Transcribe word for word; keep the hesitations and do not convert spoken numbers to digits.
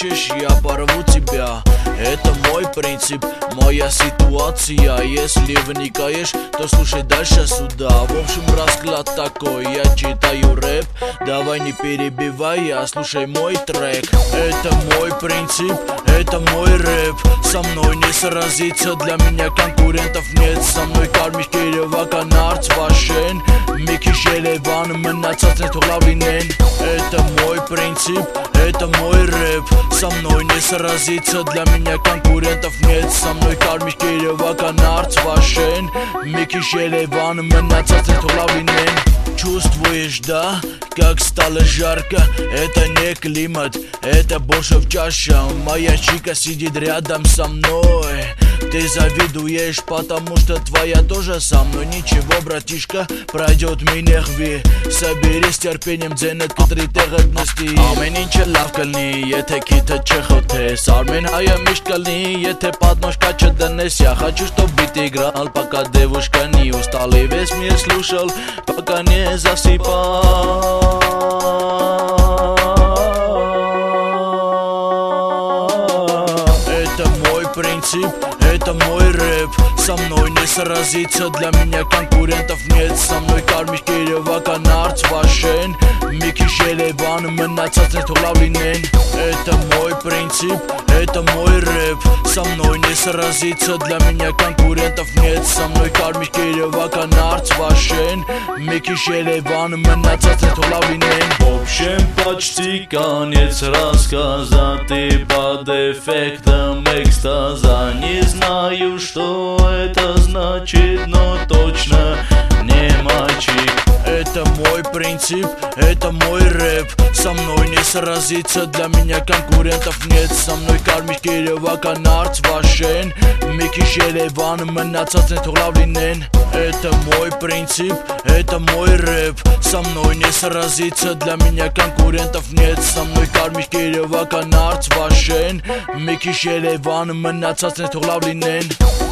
хочешь, я порву тебя. Это мой принцип, моя ситуация. Если вникаешь, то слушай дальше сюда. В общем, расклад такой, я читаю рэп. Давай не перебивай, а слушай мой трек. Это мой принцип, это мой рэп. Со мной не сразиться, для меня конкурентов нет. Со мной Կարմիր Երևական Արցվաշեն մի քիչ Երևան մնացածն է թող լավ լինեն. Это мой принцип, это мой рэп. Со мной не сразиться, для меня конкурентов нет. Со мной Կարմիր Երևական Արցվաշեն մի քիչ Երևան մնացածն է թող լավ լինեն. Чувствуешь, да, как стало жарко? Это не климат, это больше в чаше. Моя чика сидит рядом со мной. Ты завидуешь, потому что твоя тоже со мной. Ничего, братишка, пройдет минехви. Соберись терпением, ձենդ կտրի տեղը նստի. Ամեն ինչը լավ կլինի, եթե քիթը չխոթես. Արմեն հայը միշտ կլինի, եթե подножка չդնես. Я хочу, чтоб бит играл, пока девушка не устал. И весь мир слушал, пока не засыпал. Это мой принцип, это мой рэп. Со мной не сразиться, для меня конкурентов нет. Со мной Կարմիր Երևական Արցվաշեն մի քիչ Երևան մնացածն է թող լավ լինեն. Это мой принцип, это мой рэп. Со мной не сразиться, для меня конкурентов нет. Со мной Կարմիր Երևական Արցվաշեն մի քիչ Երևան մնացածն է թող лав լինեն. В общем, почти конец рассказа. Ты под эффектом экстаза. Не знаю, что это значит, но точно не мальчик. Это мой принцип, это мой рэп. Со мной не сразиться, для меня конкурентов нет. Со мной Կարմիր Երևական Արցվաշեն մի քիչ Երևան մնացածն է թող լավ լինեն. Это мой принцип, это мой рэп. Со мной не сразиться, для меня конкурентов нет. Со мной Կարմիր Երևական Արցվաշեն մի քիչ Երևան մնացածն է թող լավ լինեն.